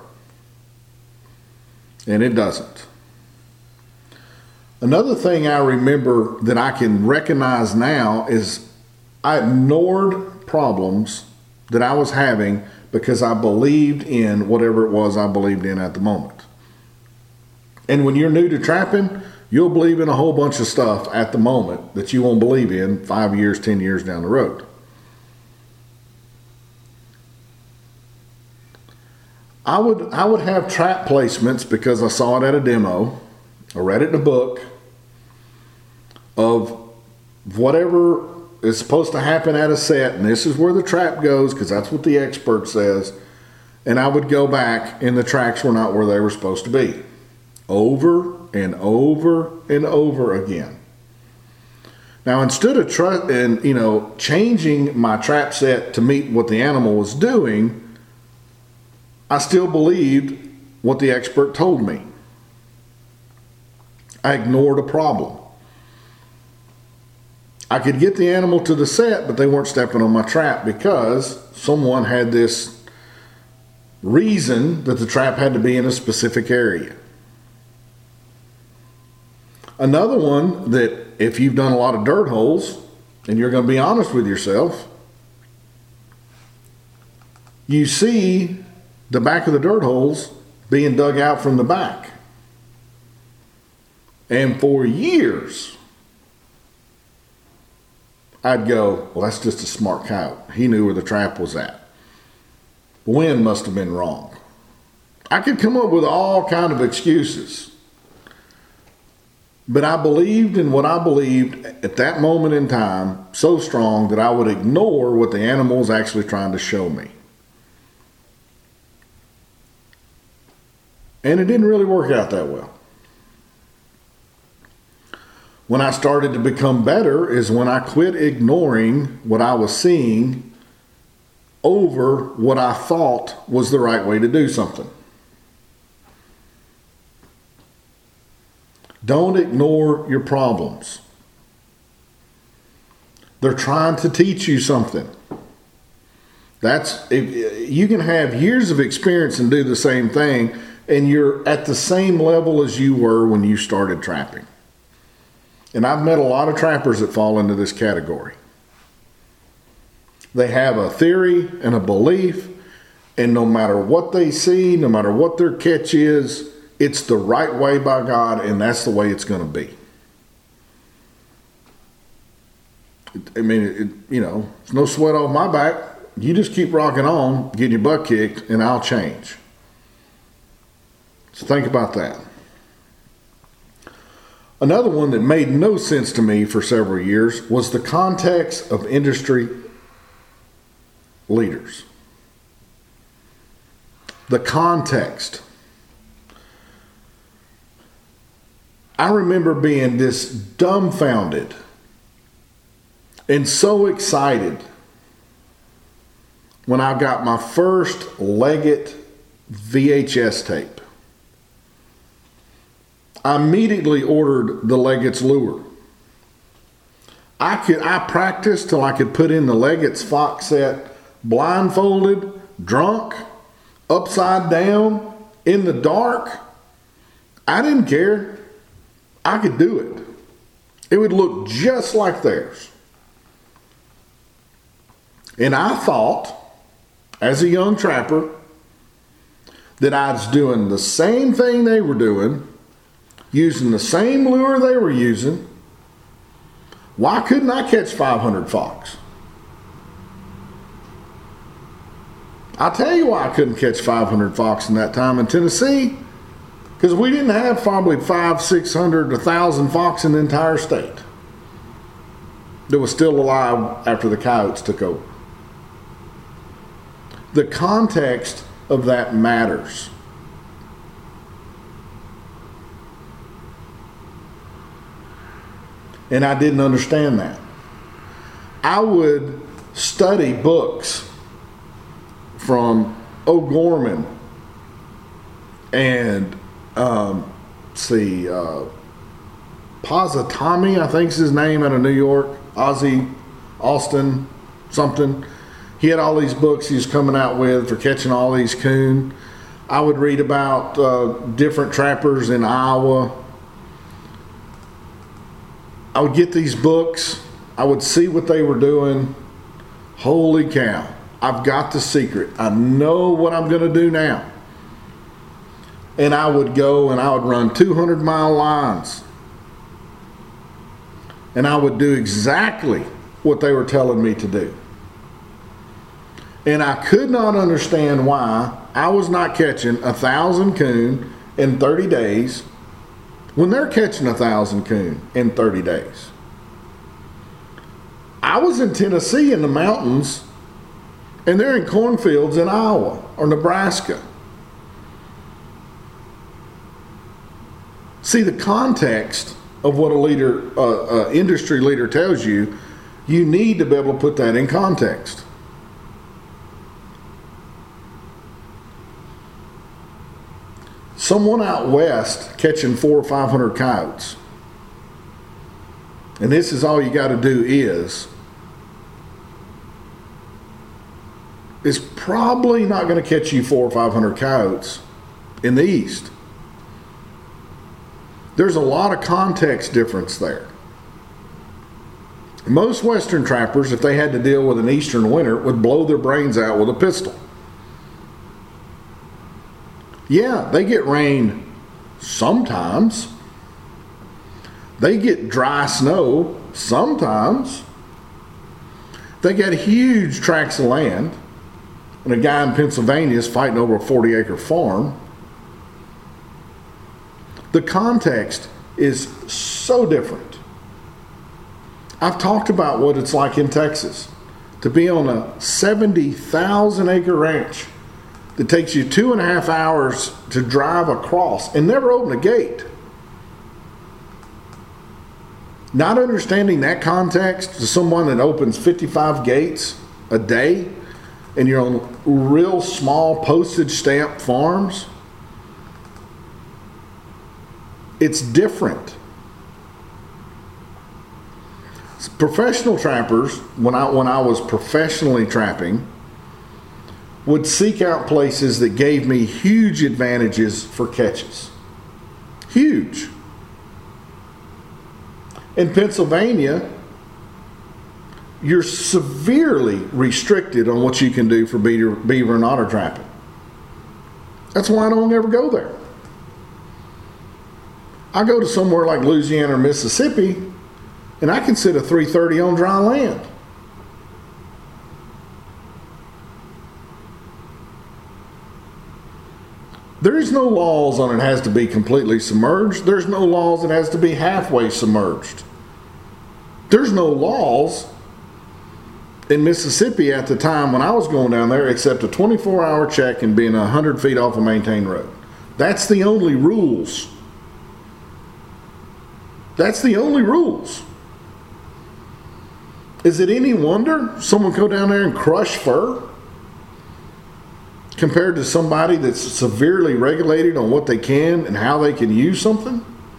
And it doesn't. Another thing I remember that I can recognize now is I ignored problems that I was having because I believed in whatever it was I believed in at the moment. And when you're new to trapping, you'll believe in a whole bunch of stuff at the moment that you won't believe in 5 years, 10 years down the road. I would have trap placements because I saw it at a demo or read it in a book of whatever is supposed to happen at a set, and this is where the trap goes because that's what the expert says. And I would go back and the tracks were not where they were supposed to be. Over and over and over again. Now, instead of changing my trap set to meet what the animal was doing, I still believed what the expert told me. I ignored a problem. I could get the animal to the set, but they weren't stepping on my trap because someone had this reason that the trap had to be in a specific area. Another one that if you've done a lot of dirt holes and you're going to be honest with yourself, you see the back of the dirt holes being dug out from the back. And for years, I'd go, well, that's just a smart coyote. He knew where the trap was at. The wind must have been wrong. I could come up with all kind of excuses. But I believed in what I believed at that moment in time so strong that I would ignore what the animal was actually trying to show me. And it didn't really work out that well. When I started to become better is when I quit ignoring what I was seeing over what I thought was the right way to do something. Don't ignore your problems. They're trying to teach you something. You can have years of experience and do the same thing, and you're at the same level as you were when you started trapping. And I've met a lot of trappers that fall into this category. They have a theory and a belief, and no matter what they see, no matter what their catch is, it's the right way by God, and that's the way it's going to be. I mean, it's no sweat off my back. You just keep rocking on, getting your butt kicked, and I'll change. So think about that. Another one that made no sense to me for several years was the context of industry leaders. The context. I remember being this dumbfounded and so excited when I got my first Leggett VHS tape. I immediately ordered the Leggett's lure. I practiced till I could put in the Leggett's Fox set blindfolded, drunk, upside down, in the dark. I didn't care. I could do it. It would look just like theirs. And I thought, as a young trapper, that I was doing the same thing they were doing, using the same lure they were using. Why couldn't I catch 500 fox? I'll tell you why I couldn't catch 500 fox in that time in Tennessee. Because we didn't have probably 500, 600, 1,000 fox in the entire state that was still alive after the coyotes took over. The context of that matters. And I didn't understand that. I would study books from O'Gorman and Positami, I think is his name, out of New York. Ozzie Austin something. He had all these books he was coming out with for catching all these coon. I would read about different trappers in Iowa. I would get these books. I would see what they were doing. Holy cow. I've got the secret. I know what I'm going to do now. And I would go and I would run 200-mile lines. And I would do exactly what they were telling me to do. And I could not understand why I was not catching 1,000 coon in 30 days when they're catching 1,000 coon in 30 days. I was in Tennessee in the mountains, and they're in cornfields in Iowa or Nebraska. See, the context of what a leader, industry leader tells you, you need to be able to put that in context. Someone out west catching 400 or 500 coyotes, and this is all you got to do is probably not going to catch you 400 or 500 coyotes in the east. There's a lot of context difference there. Most western trappers, if they had to deal with an eastern winter, would blow their brains out with a pistol. Yeah, they get rain sometimes. They get dry snow sometimes. They get huge tracts of land. And a guy in Pennsylvania is fighting over a 40-acre farm. The context is so different. I've talked about what it's like in Texas to be on a 70,000-acre ranch that takes you 2.5 hours to drive across and never open a gate. Not understanding that context to someone that opens 55 gates a day and you're on real small postage stamp farms, it's different. Professional trappers, when I was professionally trapping, would seek out places that gave me huge advantages for catches. Huge. In Pennsylvania, you're severely restricted on what you can do for beaver and otter trapping. That's why I don't ever go there. I go to somewhere like Louisiana or Mississippi, and I can sit a 330 on dry land. There is no laws on it has to be completely submerged. There's no laws it has to be halfway submerged. There's no laws in Mississippi at the time when I was going down there except a 24-hour check and being 100 feet off a maintained road. That's the only rules. That's the only rules. Is it any wonder someone go down there and crush fur compared to somebody that's severely regulated on what they can and how they can use something?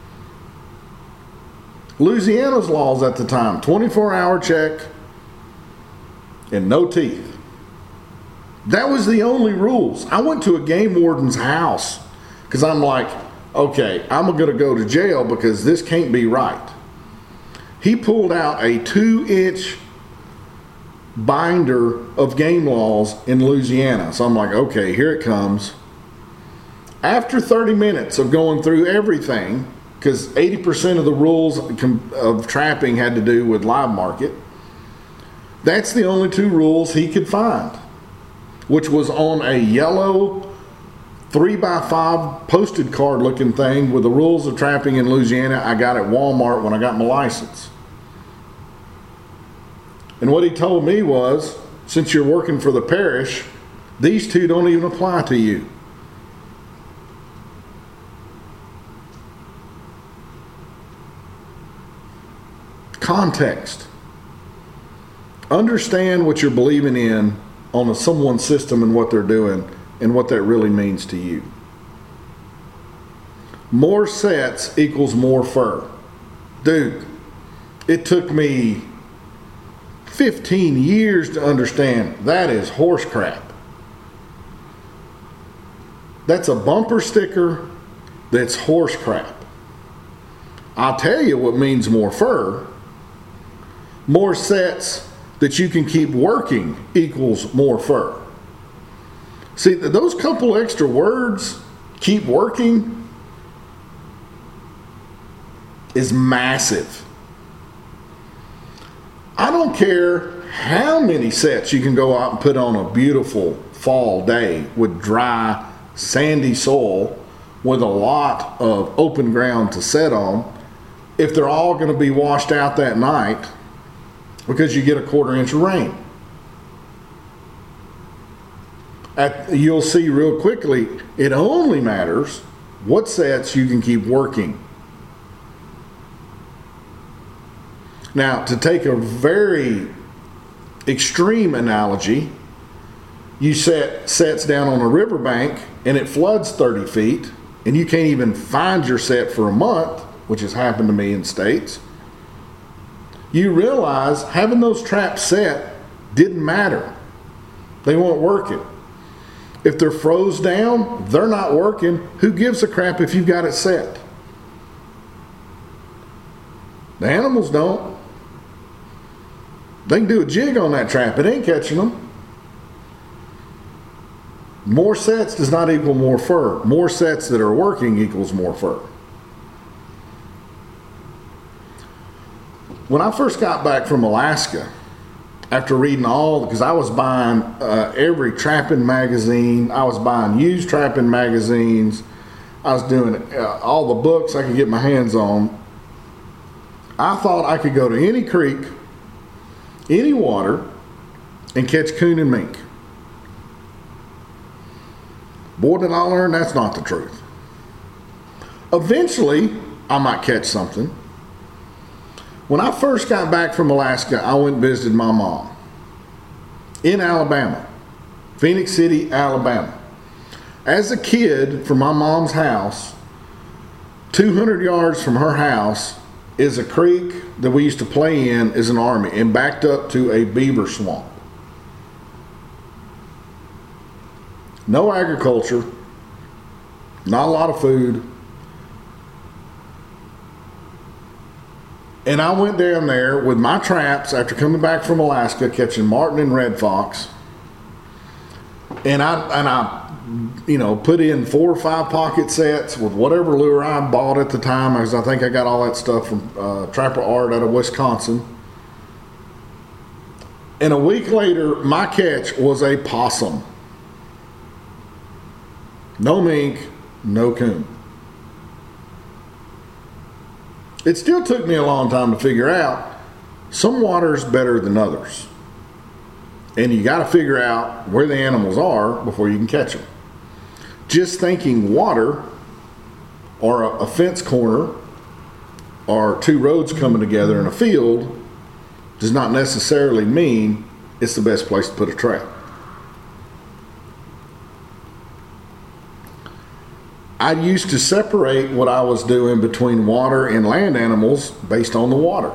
Louisiana's laws at the time, 24-hour check and no teeth. That was the only rules. I went to a game warden's house because I'm like, okay, I'm going to go to jail because this can't be right. He pulled out a 2-inch binder of game laws in Louisiana. So I'm like, okay, here it comes. After 30 minutes of going through everything, because 80% of the rules of trapping had to do with live market, that's the only 2 rules he could find, which was on a yellow 3x5 posted card looking thing with the rules of trapping in Louisiana I got at Walmart when I got my license. And what he told me was, since you're working for the parish, these 2 don't even apply to you. Context. Understand what you're believing in on someone's system and what they're doing and what that really means to you. More sets equals more fur. Dude, it took me 15 years to understand that is horse crap. That's a bumper sticker that's horse crap. I'll tell you what means more fur. More sets that you can keep working equals more fur. See, those couple extra words, keep working, is massive. I don't care how many sets you can go out and put on a beautiful fall day with dry, sandy soil with a lot of open ground to set on, if they're all going to be washed out that night because you get a 1/4 inch of rain. You'll see real quickly, it only matters what sets you can keep working. Now, to take a very extreme analogy, you set sets down on a riverbank and it floods 30 feet and you can't even find your set for a month, which has happened to me in states. You realize having those traps set didn't matter. They weren't working. If they're froze down, they're not working. Who gives a crap if you've got it set? The animals don't. They can do a jig on that trap. It ain't catching them. More sets does not equal more fur. More sets that are working equals more fur. When I first got back from Alaska, after reading because I was buying every trapping magazine, I was buying used trapping magazines, I was doing all the books I could get my hands on, I thought I could go to any creek, any water, and catch coon and mink. Boy, did I learn that's not the truth. Eventually, I might catch something. When I first got back from Alaska, I went and visited my mom in Alabama, Phoenix City, Alabama. As a kid, from my mom's house, 200 yards from her house is a creek that we used to play in as an army and backed up to a beaver swamp. No agriculture, not a lot of food. And I went down there with my traps after coming back from Alaska, catching marten and red fox. And I put in 4 or 5 pocket sets with whatever lure I bought at the time, because I think I got all that stuff from Trapper Art out of Wisconsin. And a week later, my catch was a possum. No mink, no coon. It still took me a long time to figure out some water's better than others. And you got to figure out where the animals are before you can catch them. Just thinking water or a fence corner or 2 roads coming together in a field does not necessarily mean it's the best place to put a trap. I used to separate what I was doing between water and land animals based on the water.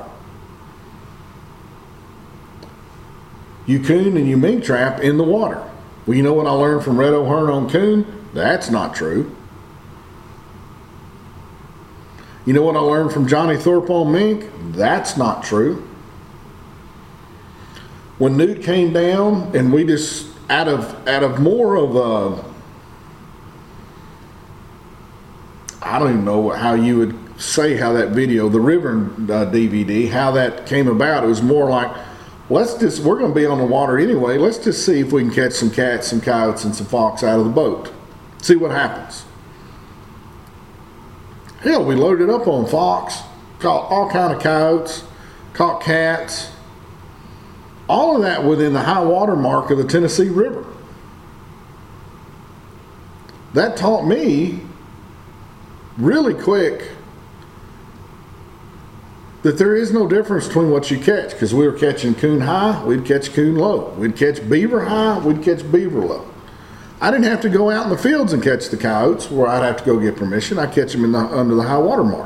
You coon and you mink trap in the water. Well, you know what I learned from Red O'Hearn on coon? That's not true. You know what I learned from Johnny Thorpe on mink? That's not true. When Newt came down and we just, out of more of a, I don't even know how you would say how that video, the River DVD, how that came about. It was more like, we're going to be on the water anyway. Let's just see if we can catch some cats, some coyotes, and some fox out of the boat. See what happens. Hell, we loaded up on fox, caught all kind of coyotes, caught cats. All of that within the high water mark of the Tennessee River. That taught me really quick that there is no difference between what you catch, because we were catching coon high, we'd catch coon low. We'd catch beaver high, we'd catch beaver low. I didn't have to go out in the fields and catch the coyotes where I'd have to go get permission. I catch them under the high water mark.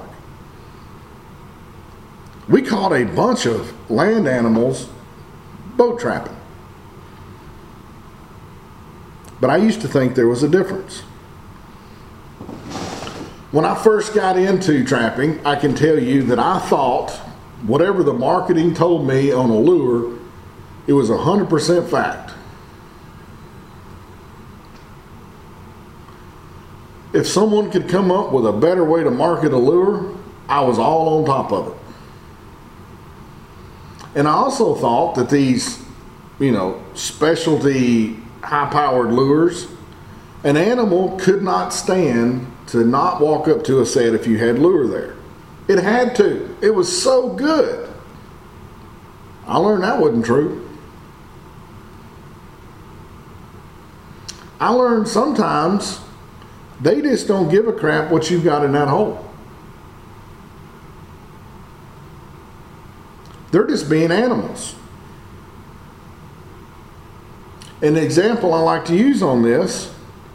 We caught a bunch of land animals boat trapping. But I used to think there was a difference. When I first got into trapping, I can tell you that I thought whatever the marketing told me on a lure, it was 100% fact. If someone could come up with a better way to market a lure, I was all on top of it. And I also thought that these, specialty high-powered lures, an animal could not stand to not walk up to a set if you had lure there. It had to. It was so good. I learned that wasn't true. I learned sometimes they just don't give a crap what you've got in that hole. They're just being animals. An example I like to use on this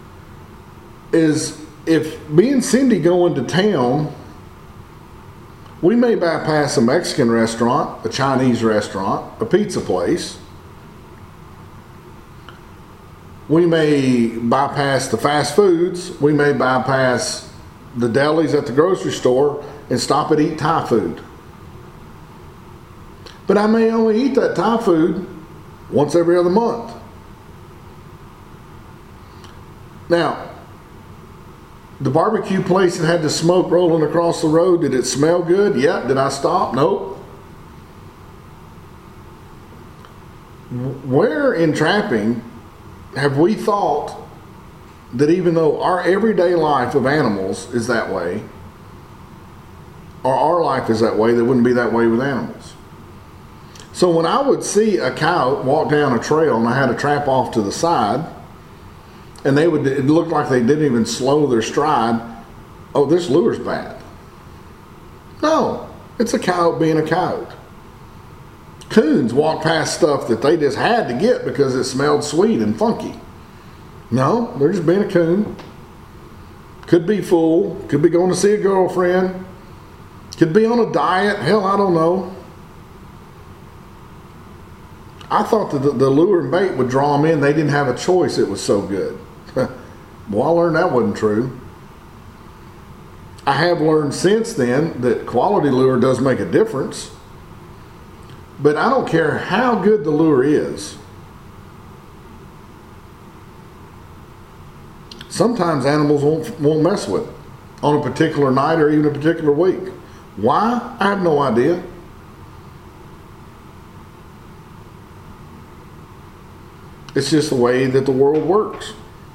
is if me and Cindy go into town, we may bypass a Mexican restaurant, a Chinese restaurant, a pizza place. We may bypass the fast foods. We may bypass the delis at the grocery store and stop and eat Thai food. But I may only eat that Thai food once every other month. Now, the barbecue place that had the smoke rolling across the road, did it smell good? Yeah. Did I stop? Nope. Where in trapping have we thought that even though our everyday life of animals is that way, or our life is that way, that wouldn't be that way with animals? So when I would see a coyote walk down a trail and I had a trap off to the side, and it looked like they didn't even slow their stride, oh, this lure's bad. No, It's a coyote being a coyote. Coons walk past stuff that they just had to get because it smelled sweet and funky. No, they're just being a coon. Could be full, could be going to see a girlfriend, could be on a diet, hell, I don't know. I thought that the lure and bait would draw them in. They didn't have a choice, it was so good. Well, I learned that wasn't true. I have learned since then that quality lure does make a difference. But I don't care how good the lure is. Sometimes animals won't mess with it on a particular night or even a particular week. Why? I have no idea. It's just the way that the world works.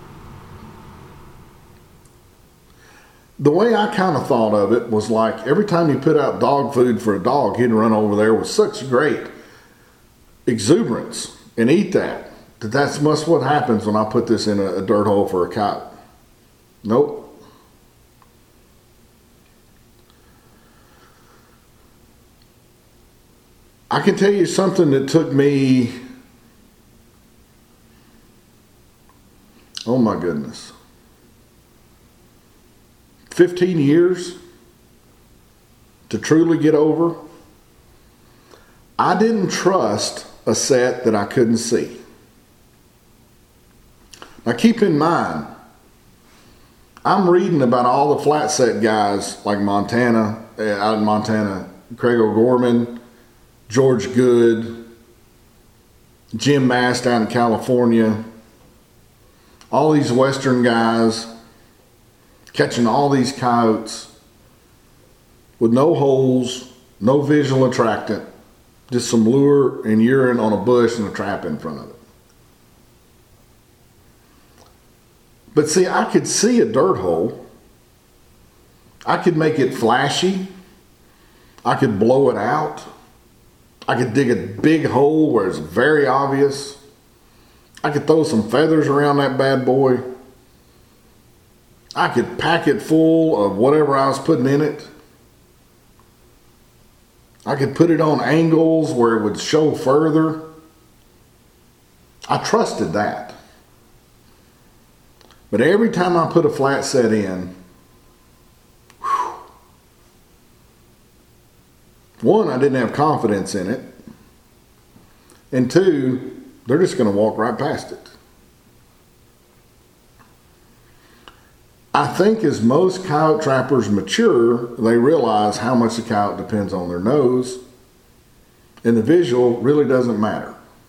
The way I kind of thought of it was like every time you put out dog food for a dog, he'd run over there with such great exuberance and eat that. That's must what happens when I put this in a dirt hole for a coyote. Nope. I can tell you something that took me, oh my goodness, 15 years to truly get over. I didn't trust a set that I couldn't see. Now keep in mind, I'm reading about all the flat set guys like Montana, out in Montana, Craig O'Gorman, George Good, Jim Mast down in California, all these Western guys catching all these coyotes with no holes, no visual attractant, just some lure and urine on a bush and a trap in front of it. But see, I could see a dirt hole. I could make it flashy. I could blow it out. I could dig a big hole where it's very obvious. I could throw some feathers around that bad boy. I could pack it full of whatever I was putting in it. I could put it on angles where it would show further. I trusted that. But every time I put a flat set in, one, I didn't have confidence in it. And two, they're just going to walk right past it. I think as most coyote trappers mature, they realize how much the coyote depends on their nose, and the visual really doesn't matter.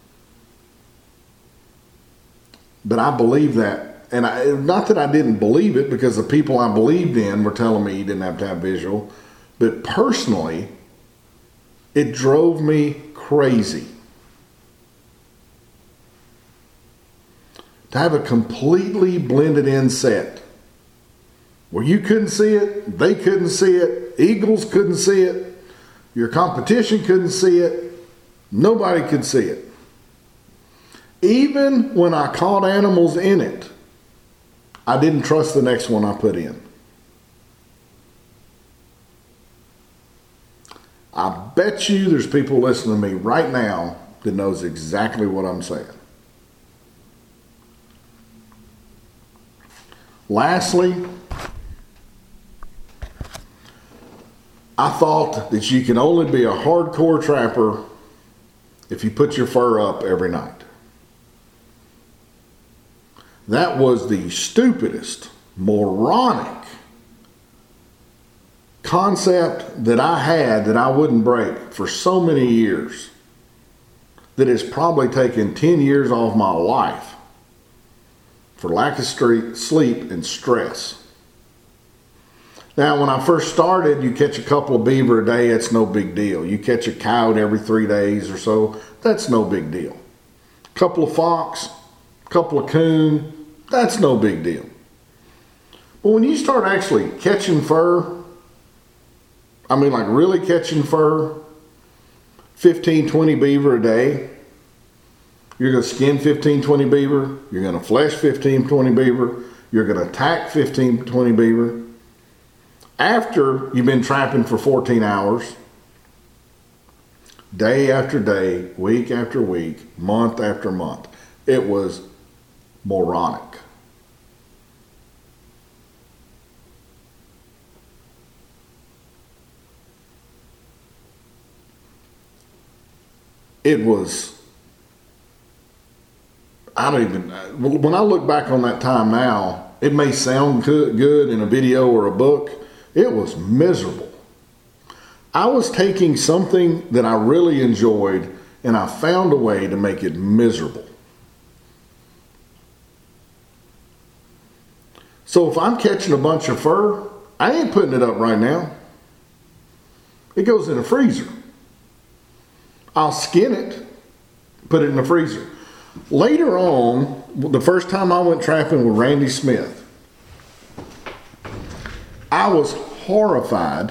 But I believe that. And not that I didn't believe it, because the people I believed in were telling me you didn't have to have visual. But personally, it drove me crazy to have a completely blended in set where you couldn't see it, they couldn't see it, eagles couldn't see it, your competition couldn't see it, nobody could see it. Even when I caught animals in it, I didn't trust the next one I put in. I bet you there's people listening to me right now that knows exactly what I'm saying. Lastly, I thought that you can only be a hardcore trapper if you put your fur up every night. That was the stupidest, moronic concept that I had that I wouldn't break for so many years, that it's probably taken 10 years off my life for lack of sleep and stress. Now, when I first started, you catch a couple of beaver a day, it's no big deal. You catch a coyote every 3 days or so, that's no big deal. A couple of fox, a couple of coon, that's no big deal. But when you start actually catching fur, I mean like really catching fur, 15, 20 beaver a day, you're going to skin 15, 20 beaver, you're going to flesh 15, 20 beaver, you're going to tack 15, 20 beaver. After you've been trapping for 14 hours, day after day, week after week, month after month. It was moronic. It was, when I look back on that time now, it may sound good in a video or a book. It was miserable. I was taking something that I really enjoyed and I found a way to make it miserable. So if I'm catching a bunch of fur, I ain't putting it up right now. It goes in a freezer. I'll skin it, put it in the freezer. Later on, the first time I went trapping with Randy Smith, I was horrified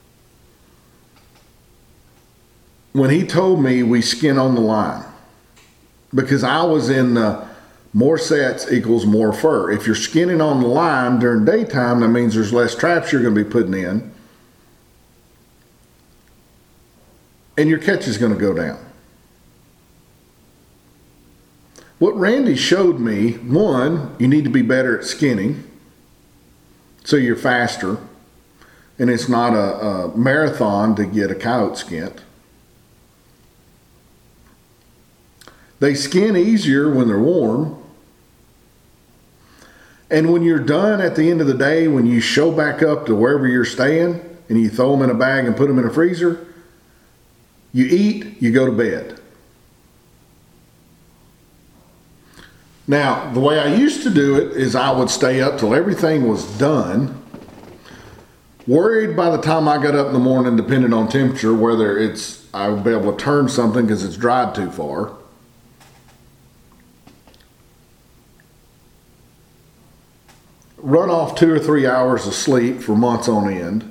when he told me we skin on the line, because I was in more sets equals more fur. If you're skinning on the line during daytime, that means there's less traps you're going to be putting in, and your catch is going to go down. What Randy showed me, one, you need to be better at skinning so you're faster, and it's not a marathon to get a coyote skinned. They skin easier when they're warm. And when you're done at the end of the day, when you show back up to wherever you're staying and you throw them in a bag and put them in a freezer, you eat, you go to bed. Now, the way I used to do it is I would stay up till everything was done, worried by the time I got up in the morning, depending on temperature, whether I would be able to turn something because it's dried too far. Run off 2 or 3 hours of sleep for months on end.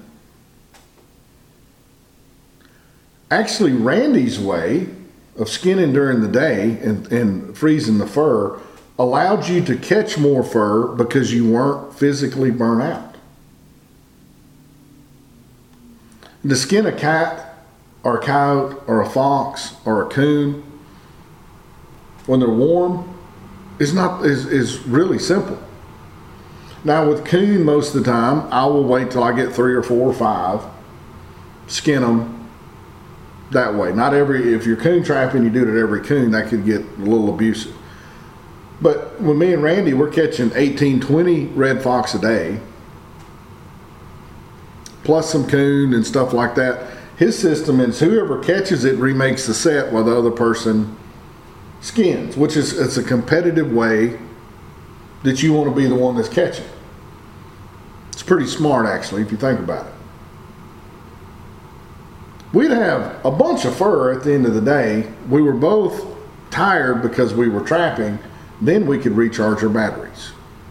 Actually, Randy's way of skinning during the day and freezing the fur allowed you to catch more fur because you weren't physically burnt out. To skin a cat or a coyote or a fox or a coon when they're warm is really simple. Now with coon, most of the time, I will wait till I get 3 or 4 or 5, skin them that way. If you're coon trapping, you do it at every coon, that could get a little abusive. But when me and Randy, we're catching 18, 20 red fox a day, plus some coon and stuff like that. His system is whoever catches it remakes the set while the other person skins, which is, it's a competitive way that you want to be the one that's catching. It's pretty smart, actually, if you think about it. We'd have a bunch of fur at the end of the day. We were both tired because we were trapping. Then we could recharge our batteries.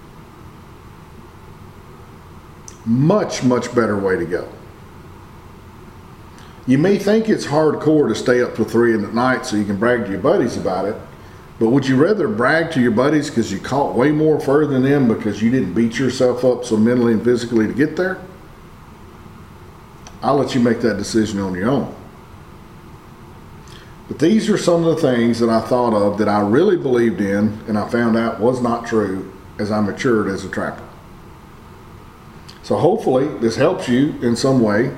Much, much better way to go. You may think it's hardcore to stay up till 3 at night so you can brag to your buddies about it, but would you rather brag to your buddies because you caught way more fur than them because you didn't beat yourself up so mentally and physically to get there? I'll let you make that decision on your own. But these are some of the things that I thought of that I really believed in and I found out was not true as I matured as a trapper. So hopefully this helps you in some way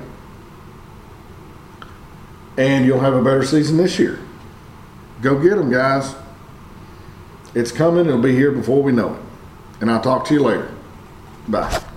and you'll have a better season this year. Go get them, guys. It's coming. It'll be here before we know it. And I'll talk to you later. Bye.